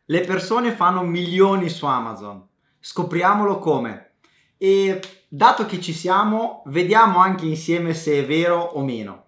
Le persone fanno milioni su Amazon, scopriamolo come. E dato che ci siamo, vediamo anche insieme se è vero o meno.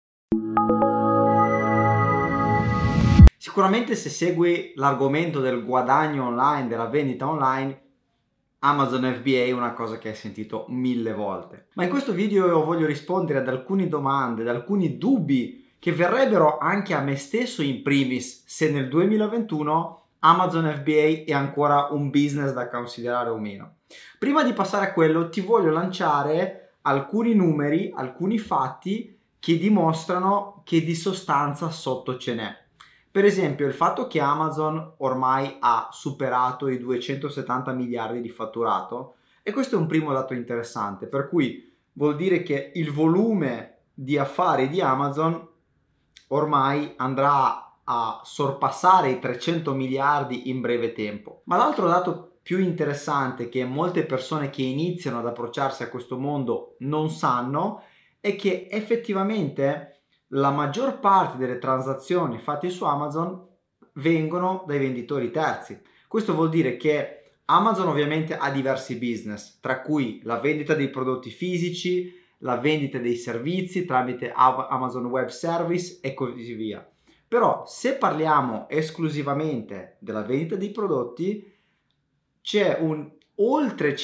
Sicuramente se segui l'argomento del guadagno online, della vendita online, Amazon FBA è una cosa che hai sentito 1000 volte. Ma in questo video io voglio rispondere ad alcune domande, ad alcuni dubbi che verrebbero anche a me stesso in primis se nel 2021 Amazon FBA è ancora un business da considerare o meno. Prima di passare a quello ti voglio lanciare alcuni numeri, alcuni fatti che dimostrano che di sostanza sotto ce n'è. Per esempio il fatto che Amazon ormai ha superato i 270 miliardi di fatturato, e questo è un primo dato interessante, per cui vuol dire che il volume di affari di Amazon ormai andrà a sorpassare i 300 miliardi in breve tempo. Ma l'altro dato più interessante che molte persone che iniziano ad approcciarsi a questo mondo non sanno è che effettivamente la maggior parte delle transazioni fatte su Amazon vengono dai venditori terzi. Questo vuol dire che Amazon ovviamente ha diversi business, tra cui la vendita dei prodotti fisici, la vendita dei servizi tramite Amazon Web Service e così via. Però se parliamo esclusivamente della vendita dei prodotti, c'è un oltre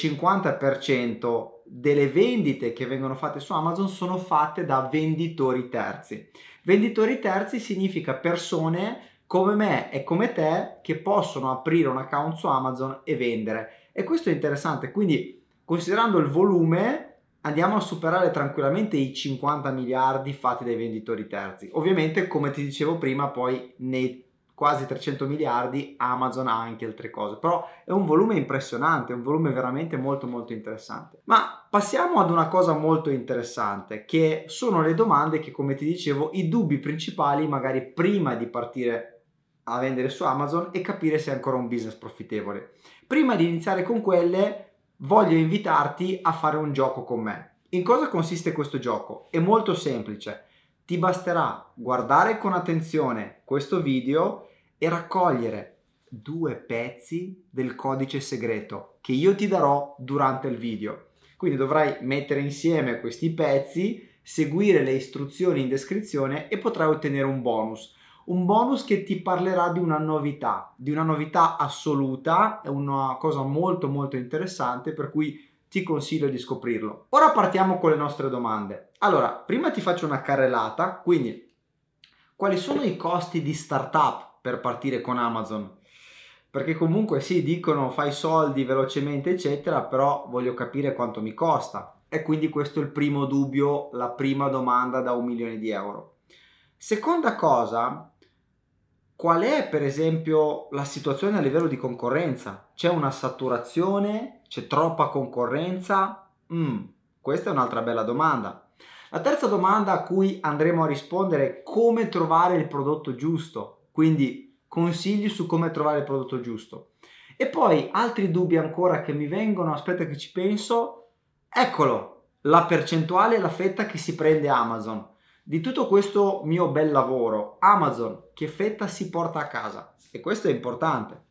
50% delle vendite che vengono fatte su Amazon sono fatte da venditori terzi. Venditori terzi significa persone come me e come te che possono aprire un account su Amazon e vendere. E questo è interessante, quindi considerando il volume andiamo a superare tranquillamente i 50 miliardi fatti dai venditori terzi. Ovviamente, come ti dicevo prima, poi nei quasi 300 miliardi Amazon ha anche altre cose, però è un volume impressionante, è un volume veramente molto interessante. Ma passiamo ad una cosa molto interessante, che sono le domande che, come ti dicevo, i dubbi principali magari prima di partire a vendere su Amazon e capire se è ancora un business profittevole. Prima di iniziare con quelle voglio invitarti a fare un gioco con me. In cosa consiste questo gioco? È molto semplice. Ti basterà guardare con attenzione questo video e raccogliere 2 pezzi del codice segreto che io ti darò durante il video. Quindi dovrai mettere insieme questi pezzi, seguire le istruzioni in descrizione e potrai ottenere un bonus. Un bonus che ti parlerà di una novità assoluta, è una cosa molto interessante, per cui ti consiglio di scoprirlo. Ora partiamo con le nostre domande. Allora, prima ti faccio una carrellata, quindi quali sono i costi di startup per partire con Amazon? Perché comunque sì, dicono fai soldi velocemente eccetera, però voglio capire quanto mi costa, e quindi questo è il primo dubbio, la prima domanda da 1 milione di euro. Seconda cosa, qual è per esempio la situazione a livello di concorrenza? C'è una saturazione? C'è troppa concorrenza? Questa è un'altra bella domanda. La terza domanda a cui andremo a rispondere è come trovare il prodotto giusto, quindi consigli su come trovare il prodotto giusto. E poi altri dubbi ancora che mi vengono, aspetta che ci penso, eccolo, la percentuale e la fetta che si prende Amazon. Di tutto questo mio bel lavoro, Amazon che fetta si porta a casa? E questo è importante.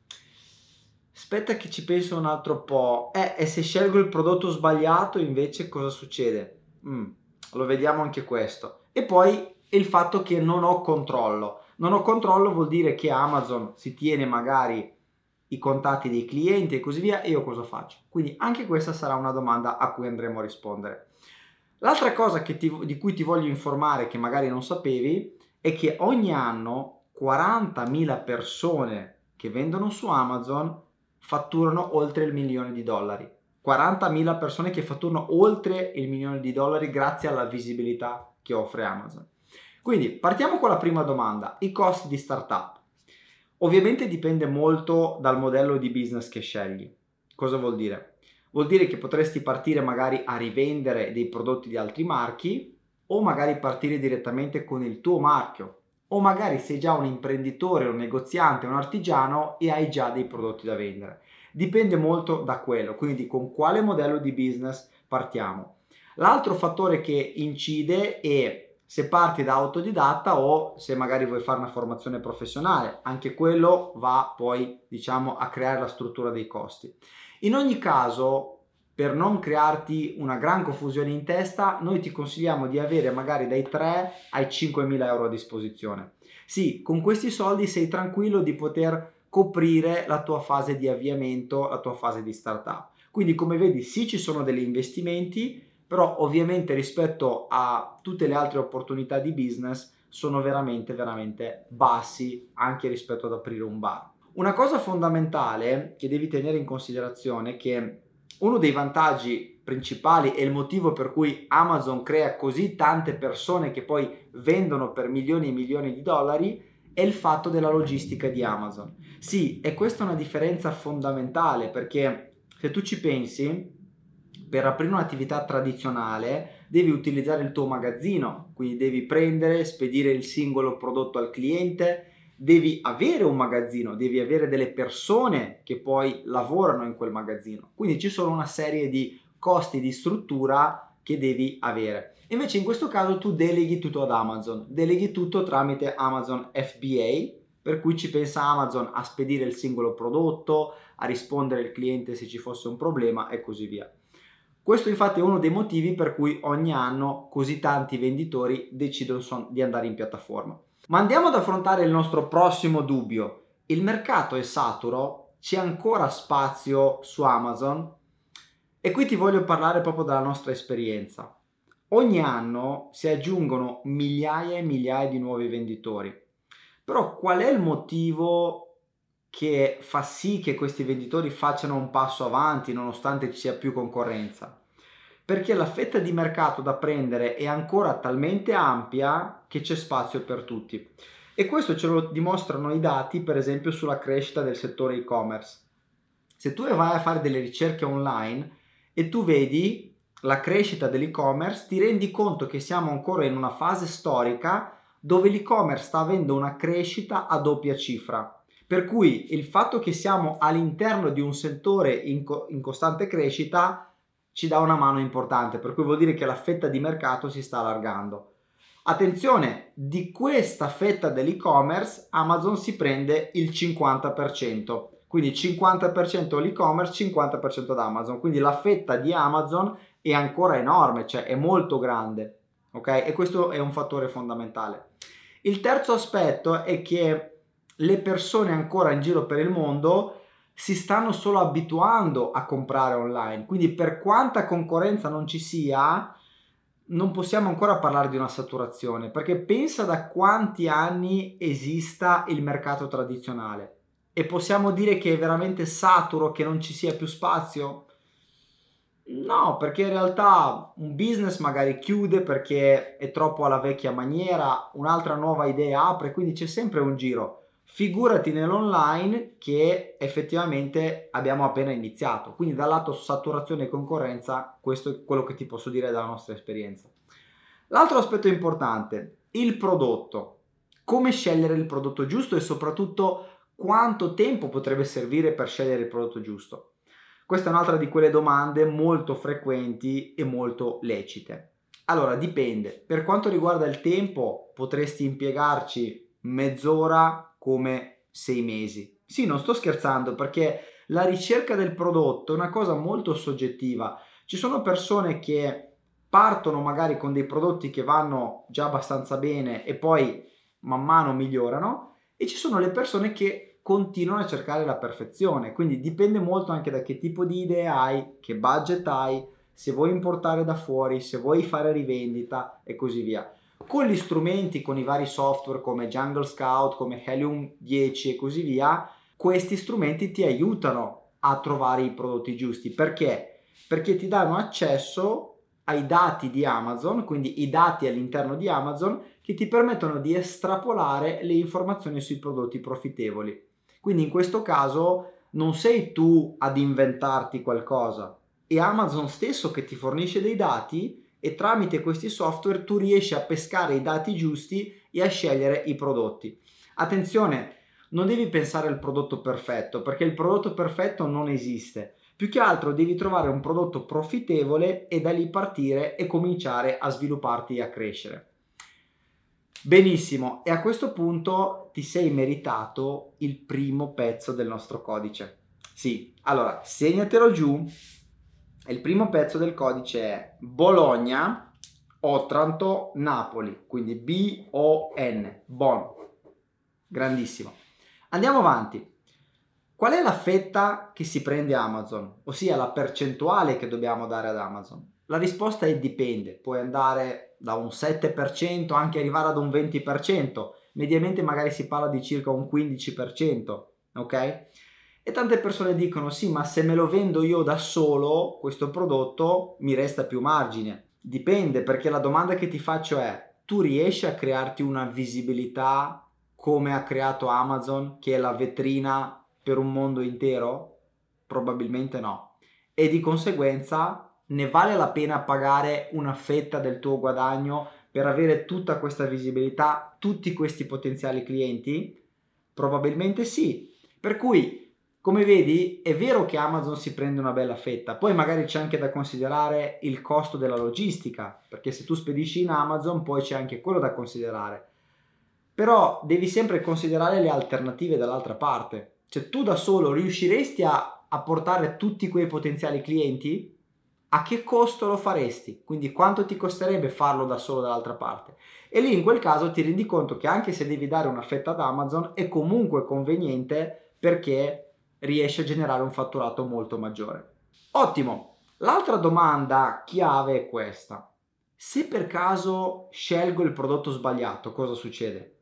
Aspetta che ci penso un altro po'. E se scelgo il prodotto sbagliato invece cosa succede? Lo vediamo anche questo. E poi il fatto che non ho controllo. Non ho controllo vuol dire che Amazon si tiene magari i contatti dei clienti e così via, e io cosa faccio? Quindi anche questa sarà una domanda a cui andremo a rispondere. L'altra cosa di cui ti voglio informare, che magari non sapevi, è che ogni anno 40.000 persone che vendono su Amazon fatturano oltre il $1.000.000. 40.000 persone che fatturano oltre il $1.000.000 grazie alla visibilità che offre Amazon. Quindi partiamo con la prima domanda, i costi di startup. Ovviamente dipende molto dal modello di business che scegli. Cosa vuol dire? Vuol dire che potresti partire magari a rivendere dei prodotti di altri marchi, o magari partire direttamente con il tuo marchio, o magari sei già un imprenditore, un negoziante, un artigiano e hai già dei prodotti da vendere. Dipende molto da quello, quindi con quale modello di business partiamo. L'altro fattore che incide è se parti da autodidatta o se magari vuoi fare una formazione professionale, anche quello va poi, diciamo, a creare la struttura dei costi. In ogni caso, per non crearti una gran confusione in testa, noi ti consigliamo di avere magari dai 3 ai 5.000 euro a disposizione. Sì, con questi soldi sei tranquillo di poter coprire la tua fase di avviamento, la tua fase di startup. Quindi, come vedi, sì, ci sono degli investimenti, però ovviamente rispetto a tutte le altre opportunità di business sono veramente bassi anche rispetto ad aprire un bar. Una cosa fondamentale che devi tenere in considerazione è che uno dei vantaggi principali e il motivo per cui Amazon crea così tante persone che poi vendono per milioni e milioni di dollari è il fatto della logistica di Amazon. Sì, e questa è una differenza fondamentale, perché se tu ci pensi, per aprire un'attività tradizionale devi utilizzare il tuo magazzino, quindi devi prendere, spedire il singolo prodotto al cliente, devi avere un magazzino, devi avere delle persone che poi lavorano in quel magazzino, quindi ci sono una serie di costi di struttura che devi avere. Invece in questo caso tu deleghi tutto ad Amazon, deleghi tutto tramite Amazon FBA, per cui ci pensa Amazon a spedire il singolo prodotto, a rispondere al cliente se ci fosse un problema e così via. Questo infatti è uno dei motivi per cui ogni anno così tanti venditori decidono di andare in piattaforma. Ma andiamo ad affrontare il nostro prossimo dubbio. Il mercato è saturo? C'è ancora spazio su Amazon? E qui ti voglio parlare proprio della nostra esperienza. Ogni anno si aggiungono migliaia e migliaia di nuovi venditori. Però qual è il motivo che fa sì che questi venditori facciano un passo avanti nonostante ci sia più concorrenza? Perché la fetta di mercato da prendere è ancora talmente ampia che c'è spazio per tutti. E questo ce lo dimostrano i dati, per esempio, sulla crescita del settore e-commerce. Se tu vai a fare delle ricerche online e tu vedi la crescita dell'e-commerce, ti rendi conto che siamo ancora in una fase storica dove l'e-commerce sta avendo una crescita a doppia cifra. Per cui il fatto che siamo all'interno di un settore in costante crescita ci dà una mano importante, per cui vuol dire che la fetta di mercato si sta allargando. Attenzione, di questa fetta dell'e-commerce Amazon si prende il 50%, quindi 50% l'e-commerce, 50% da Amazon, quindi la fetta di Amazon è ancora enorme, cioè è molto grande, ok? E questo è un fattore fondamentale. Il terzo aspetto è che le persone ancora in giro per il mondo si stanno solo abituando a comprare online, quindi per quanta concorrenza non ci sia, non possiamo ancora parlare di una saturazione, perché pensa da quanti anni esista il mercato tradizionale e possiamo dire che è veramente saturo, che non ci sia più spazio? No, perché in realtà un business magari chiude perché è troppo alla vecchia maniera, un'altra nuova idea apre, quindi c'è sempre un giro. Figurati nell'online che effettivamente abbiamo appena iniziato, quindi dal lato saturazione e concorrenza questo è quello che ti posso dire dalla nostra esperienza. L'altro aspetto importante, il prodotto. Come scegliere il prodotto giusto e soprattutto quanto tempo potrebbe servire per scegliere il prodotto giusto? Questa è un'altra di quelle domande molto frequenti e molto lecite. Allora, dipende. Per quanto riguarda il tempo, potresti impiegarci mezz'ora come 6 mesi. Sì, non sto scherzando, perché la ricerca del prodotto è una cosa molto soggettiva. Ci sono persone che partono magari con dei prodotti che vanno già abbastanza bene e poi man mano migliorano, e ci sono le persone che continuano a cercare la perfezione, quindi dipende molto anche da che tipo di idee hai, che budget hai, se vuoi importare da fuori, se vuoi fare rivendita e così via. Con gli strumenti, con i vari software come Jungle Scout, come Helium 10 e così via, questi strumenti ti aiutano a trovare i prodotti giusti. Perché? Perché ti danno accesso ai dati di Amazon, quindi i dati all'interno di Amazon che ti permettono di estrapolare le informazioni sui prodotti profittevoli. Quindi in questo caso non sei tu ad inventarti qualcosa, è Amazon stesso che ti fornisce dei dati e tramite questi software tu riesci a pescare i dati giusti e a scegliere i prodotti. Attenzione, non devi pensare al prodotto perfetto, perché il prodotto perfetto non esiste. Più che altro devi trovare un prodotto profittevole e da lì partire e cominciare a svilupparti e a crescere. Benissimo, e a questo punto ti sei meritato il primo pezzo del nostro codice. Sì, allora segnatelo giù. Il primo pezzo del codice è Bologna, Otranto, Napoli, quindi B-O-N, Bon. Grandissimo. Andiamo avanti. Qual è la fetta che si prende Amazon? Ossia la percentuale che dobbiamo dare ad Amazon? La risposta è dipende, puoi andare da un 7%, anche arrivare ad un 20%, mediamente magari si parla di circa un 15%, ok? E tante persone dicono sì, ma se me lo vendo io da solo questo prodotto mi resta più margine. Dipende, perché la domanda che ti faccio è: tu riesci a crearti una visibilità come ha creato Amazon, che è la vetrina per un mondo intero? Probabilmente no. E di conseguenza ne vale la pena pagare una fetta del tuo guadagno per avere tutta questa visibilità, tutti questi potenziali clienti? Probabilmente sì. Per cui, come vedi, è vero che Amazon si prende una bella fetta, poi magari c'è anche da considerare il costo della logistica, perché se tu spedisci in Amazon poi c'è anche quello da considerare. Però devi sempre considerare le alternative dall'altra parte. Cioè, tu da solo riusciresti a portare tutti quei potenziali clienti? A che costo lo faresti? Quindi quanto ti costerebbe farlo da solo dall'altra parte? E lì in quel caso ti rendi conto che anche se devi dare una fetta ad Amazon è comunque conveniente, perché riesci a generare un fatturato molto maggiore. Ottimo. L'altra domanda chiave è questa: se per caso scelgo il prodotto sbagliato, cosa succede?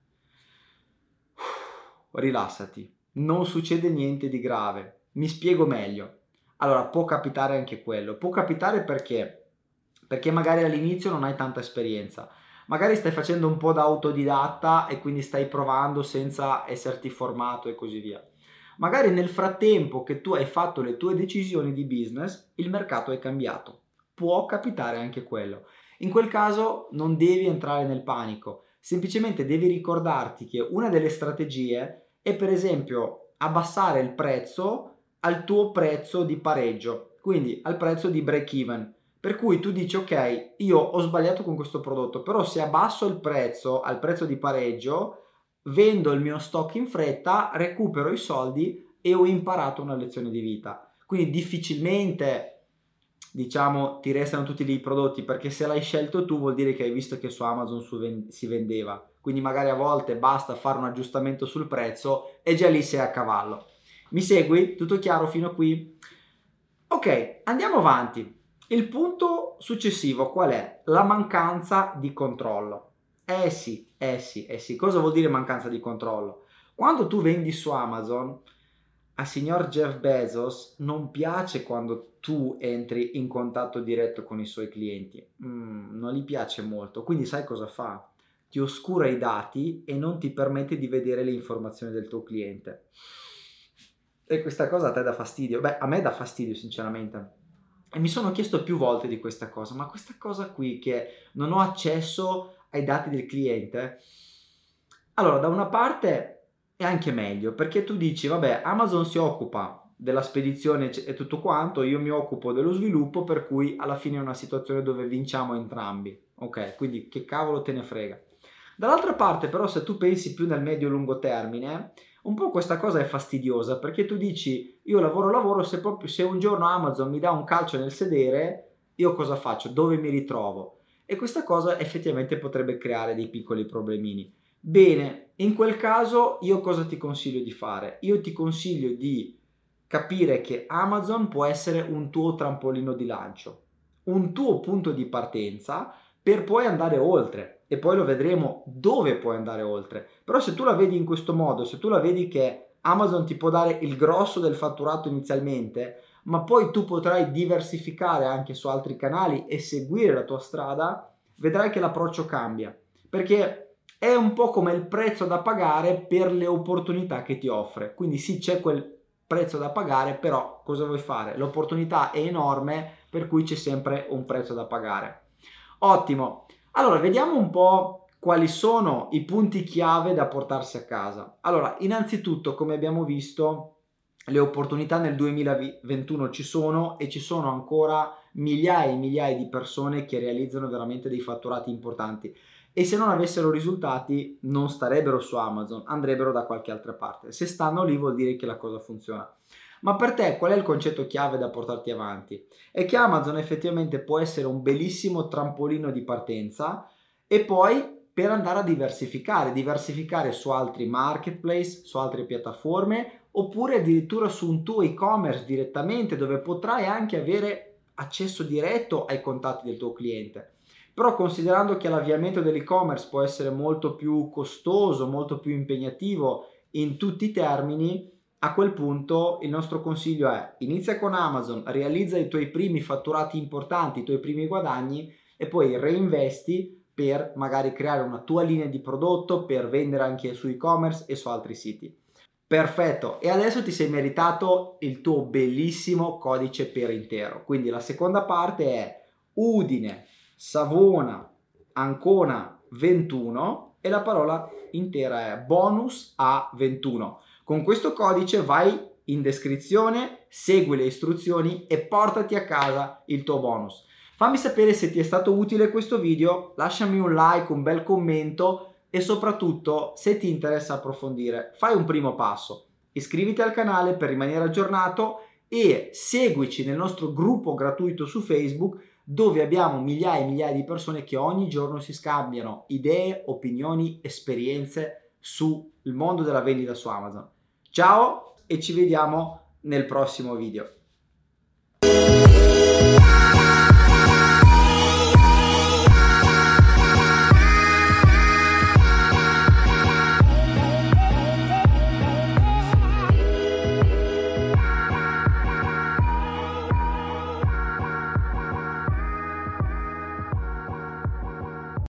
Rilassati, non succede niente di grave. Mi spiego meglio. Allora, può capitare anche quello. Può capitare perché magari all'inizio non hai tanta esperienza. Magari stai facendo un po' da autodidatta e quindi stai provando senza esserti formato e così via. Magari nel frattempo che tu hai fatto le tue decisioni di business, il mercato è cambiato. Può capitare anche quello. In quel caso non devi entrare nel panico, semplicemente devi ricordarti che una delle strategie è per esempio abbassare il prezzo al tuo prezzo di pareggio, quindi al prezzo di break even. Per cui tu dici: ok, io ho sbagliato con questo prodotto, però se abbasso il prezzo al prezzo di pareggio, vendo il mio stock in fretta, recupero i soldi e ho imparato una lezione di vita. Quindi difficilmente, diciamo, ti restano tutti lì i prodotti, perché se l'hai scelto tu vuol dire che hai visto che su Amazon si vendeva. Quindi magari a volte basta fare un aggiustamento sul prezzo e già lì sei a cavallo. Mi segui? Tutto chiaro fino a qui? Ok, andiamo avanti. Il punto successivo qual è? La mancanza di controllo. Eh sì. Cosa vuol dire mancanza di controllo? Quando tu vendi su Amazon, a signor Jeff Bezos non piace quando tu entri in contatto diretto con i suoi clienti. Non gli piace molto. Quindi sai cosa fa? Ti oscura i dati e non ti permette di vedere le informazioni del tuo cliente. E questa cosa a te dà fastidio? Beh, a me dà fastidio sinceramente. E mi sono chiesto più volte di questa cosa, ma questa cosa qui che non ho accesso ai dati del cliente, allora da una parte è anche meglio, perché tu dici vabbè, Amazon si occupa della spedizione e tutto quanto, io mi occupo dello sviluppo, per cui alla fine è una situazione dove vinciamo entrambi, ok? Quindi che cavolo te ne frega. Dall'altra parte però, se tu pensi più nel medio-lungo termine, un po' questa cosa è fastidiosa, perché tu dici io lavoro, se un giorno Amazon mi dà un calcio nel sedere, io cosa faccio? Dove mi ritrovo? E questa cosa effettivamente potrebbe creare dei piccoli problemini. Bene, in quel caso io cosa ti consiglio di fare? Io ti consiglio di capire che Amazon può essere un tuo trampolino di lancio, un tuo punto di partenza per poi andare oltre, e poi lo vedremo dove puoi andare oltre. Però se tu la vedi in questo modo, se tu la vedi che Amazon ti può dare il grosso del fatturato inizialmente, ma poi tu potrai diversificare anche su altri canali e seguire la tua strada, vedrai che l'approccio cambia, perché è un po' come il prezzo da pagare per le opportunità che ti offre. Quindi sì, c'è quel prezzo da pagare, però cosa vuoi fare? L'opportunità è enorme, per cui c'è sempre un prezzo da pagare. Ottimo. Allora, vediamo un po' quali sono i punti chiave da portarsi a casa. Allora, innanzitutto, come abbiamo visto, le opportunità nel 2021 ci sono, e ci sono ancora migliaia e migliaia di persone che realizzano veramente dei fatturati importanti. e se non avessero risultati non starebbero su Amazon, andrebbero da qualche altra parte. Se stanno lì vuol dire che la cosa funziona. Ma per te qual è il concetto chiave da portarti avanti? È che Amazon effettivamente può essere un bellissimo trampolino di partenza e poi per andare a diversificare su altri marketplace, su altre piattaforme oppure addirittura su un tuo e-commerce direttamente dove potrai anche avere accesso diretto ai contatti del tuo cliente. Però considerando che l'avviamento dell'e-commerce può essere molto più costoso, molto più impegnativo in tutti i termini, a quel punto il nostro consiglio è: inizia con Amazon, realizza i tuoi primi fatturati importanti, i tuoi primi guadagni e poi reinvesti per magari creare una tua linea di prodotto, per vendere anche su e-commerce e su altri siti. Perfetto, e adesso ti sei meritato il tuo bellissimo codice per intero. Quindi la seconda parte è Udine, Savona, Ancona 21 e la parola intera è bonus a 21. Con questo codice vai in descrizione, segui le istruzioni e portati a casa il tuo bonus. Fammi sapere se ti è stato utile questo video, lasciami un like, un bel commento e soprattutto, se ti interessa approfondire, fai un primo passo. Iscriviti al canale per rimanere aggiornato e seguici nel nostro gruppo gratuito su Facebook dove abbiamo migliaia e migliaia di persone che ogni giorno si scambiano idee, opinioni, esperienze sul mondo della vendita su Amazon. Ciao e ci vediamo nel prossimo video.